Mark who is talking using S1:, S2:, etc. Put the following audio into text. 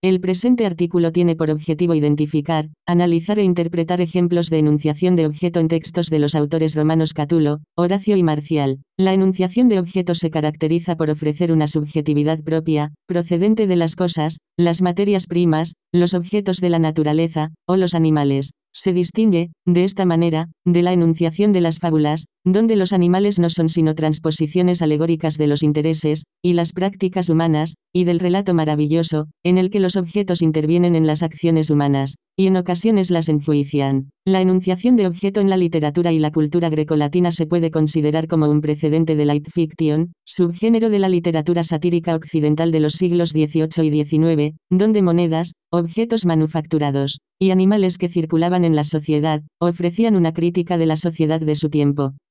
S1: El presente artículo tiene por objetivo identificar, analizar e interpretar ejemplos de enunciación de objeto en textos de los autores romanos Catulo, Horacio y Marcial. La enunciación de objeto se caracteriza por ofrecer una subjetividad propia, procedente de las cosas, las materias primas, los objetos de la naturaleza, o los animales. Se distingue, de esta manera, de la enunciación de las fábulas, donde los animales no son sino transposiciones alegóricas de los intereses y las prácticas humanas, y del relato maravilloso, en el que los objetos intervienen en las acciones humanas, y en ocasiones las enjuician. La enunciación de objeto en la literatura y la cultura grecolatina se puede considerar como un precedente de light fiction, subgénero de la literatura satírica occidental de los siglos XVIII y XIX, donde monedas, objetos manufacturados, y animales que circulaban en la sociedad, ofrecían una crítica de la sociedad de su tiempo.